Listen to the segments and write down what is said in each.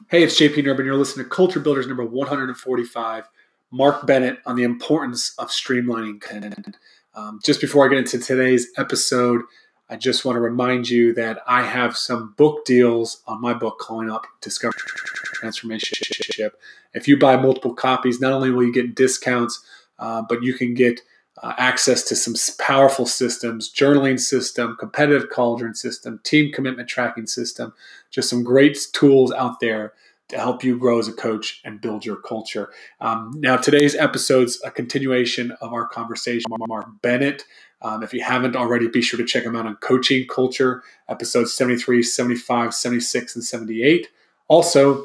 Hey, it's JP Nurbin. You're listening to Culture Builders number 145, Mark Bennett on the importance of streamlining content. Just before I get into today's episode, I just want to remind you that I have some book deals on my book calling up Discover Transformation. If you buy multiple copies, not only will you get discounts, but you can get access to some powerful systems, journaling system, competitive cauldron system, team commitment tracking system, just some great tools out there to help you grow as a coach and build your culture. Now, today's episode's a continuation of our conversation with Mark Bennett. If you haven't already, be sure to check him out on Coaching Culture, episodes 73, 75, 76, and 78. Also,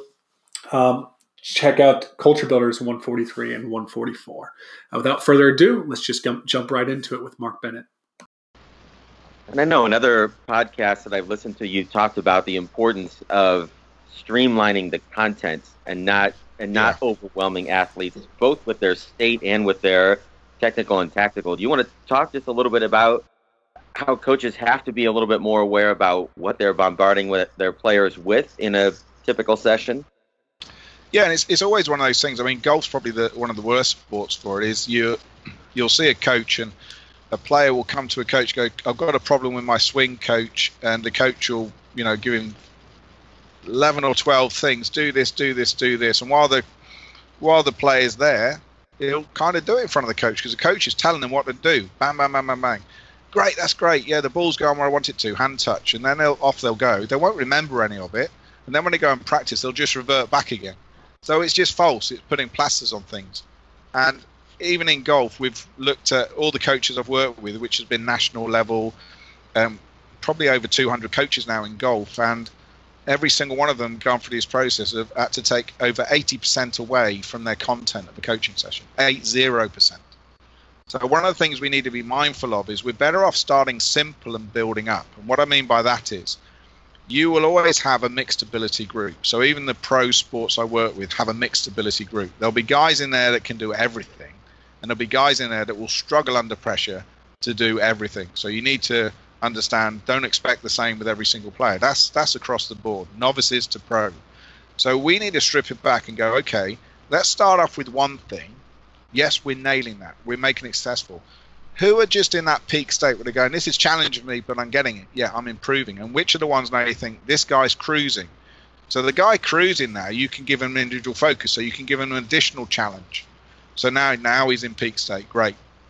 check out Culture Builders 143 and 144. Without further ado, let's just jump right into it with Mark Bennett. And I know in other podcasts that I've listened to, you talked about the importance of streamlining the content and not overwhelming athletes, both with their state and with their technical and tactical. Do you want to talk just a little bit about how coaches have to be a little bit more aware about what they're bombarding with their players with in a typical session? Yeah, and it's always one of those things. I mean, golf's probably one of the worst sports for it. Is you'll see a coach and a player will come to a coach, go, I've got a problem with my swing, coach, and the coach will, give him 11 or 12 things, do this, and while the player's there, he'll kind of do it in front of the coach because the coach is telling them what to do. Bang, bang, bang, bang, bang. Great, that's great. Yeah, the ball's going where I want it to, hand touch, and then they'll go. They won't remember any of it, and then when they go and practice, they'll just revert back again. So it's just false. It's putting plasters on things. And even in golf, we've looked at all the coaches I've worked with, which has been national level, probably over 200 coaches now in golf, and every single one of them gone through this process of had to take over 80% away from their content of the coaching session, 80%. So one of the things we need to be mindful of is we're better off starting simple and building up. And what I mean by that is you will always have a mixed ability group. So even the pro sports I work with have a mixed ability group. There'll be guys in there that can do everything, and there'll be guys in there that will struggle under pressure to do everything. So you need to understand, don't expect the same with every single player. That's across the board, novices to pro. So we need to strip it back and go, okay, let's start off with one thing. Yes, we're nailing that. We're making it successful. Who are just in that peak state where they're going, this is challenging me, but I'm getting it. Yeah, I'm improving. And which are the ones now you think, this guy's cruising? So the guy cruising now, you can give him an individual focus. So you can give him an additional challenge. So now he's in peak state. Great.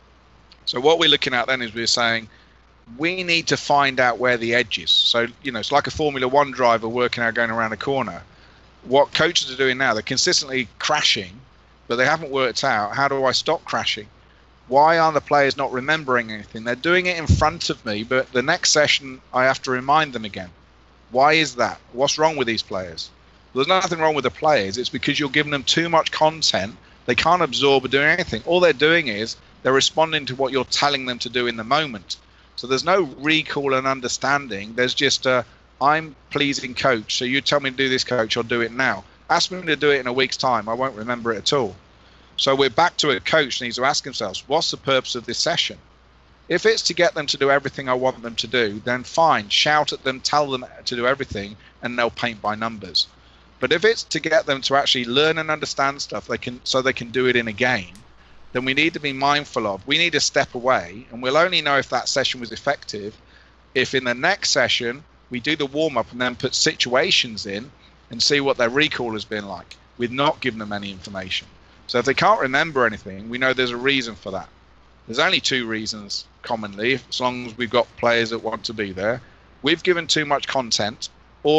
So what we're looking at then is we're saying, we need to find out where the edge is. So, it's like a Formula One driver working out going around a corner. What coaches are doing now, they're consistently crashing, but they haven't worked out, how do I stop crashing? Why are the players not remembering anything? They're doing it in front of me, but the next session, I have to remind them again. Why is that? What's wrong with these players? There's nothing wrong with the players. It's because you're giving them too much content. They can't absorb or do anything. All they're doing is they're responding to what you're telling them to do in the moment. So there's no recall and understanding. There's just I'm pleasing coach. So you tell me to do this, coach, I'll do it now. Ask me to do it in a week's time. I won't remember it at all. So we're back to a coach needs to ask themselves, what's the purpose of this session? If it's to get them to do everything I want them to do, then fine, shout at them, tell them to do everything, and they'll paint by numbers. But if it's to get them to actually learn and understand stuff so they can do it in a game, then we need to be mindful of, we need to step away, and we'll only know if that session was effective if in the next session we do the warm-up and then put situations in and see what their recall has been like with not giving them any information. So if they can't remember anything, we know there's a reason for that. There's only two reasons commonly, as long as we've got players that want to be there. We've given too much content,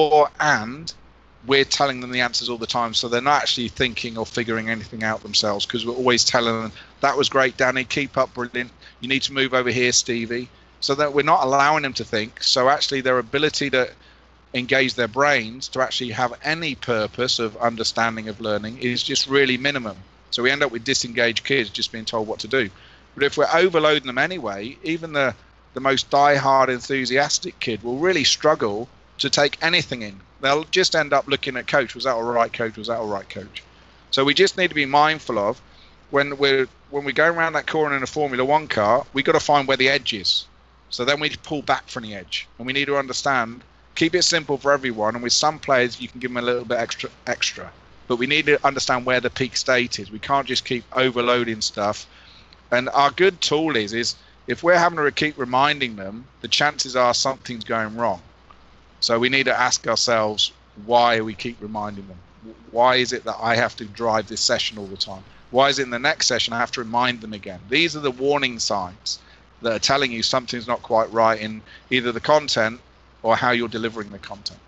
and we're telling them the answers all the time, so they're not actually thinking or figuring anything out themselves, because we're always telling them, that was great, Danny, keep up, brilliant. You need to move over here, Stevie. So that we're not allowing them to think. So actually their ability to engage their brains to actually have any purpose of understanding of learning is just really minimum. So we end up with disengaged kids just being told what to do. But if we're overloading them anyway, even the most die-hard enthusiastic kid will really struggle to take anything in. They'll just end up looking at coach, was that all right, coach? Was that all right, coach? So we just need to be mindful of when we go around that corner in a Formula One car, we got to find where the edge is. So then we pull back from the edge, and we need to understand Keep it simple for everyone. And with some players, you can give them a little bit extra. But we need to understand where the peak state is. We can't just keep overloading stuff. And our good tool is if we're having to keep reminding them, the chances are something's going wrong. So we need to ask ourselves, why we keep reminding them? Why is it that I have to drive this session all the time? Why is it in the next session I have to remind them again? These are the warning signs that are telling you something's not quite right in either the content or how you're delivering the content.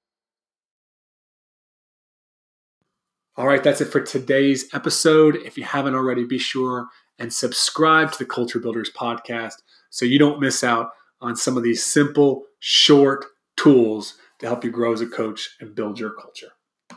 All right, that's it for today's episode. If you haven't already, be sure and subscribe to the Culture Builders podcast so you don't miss out on some of these simple, short tools to help you grow as a coach and build your culture.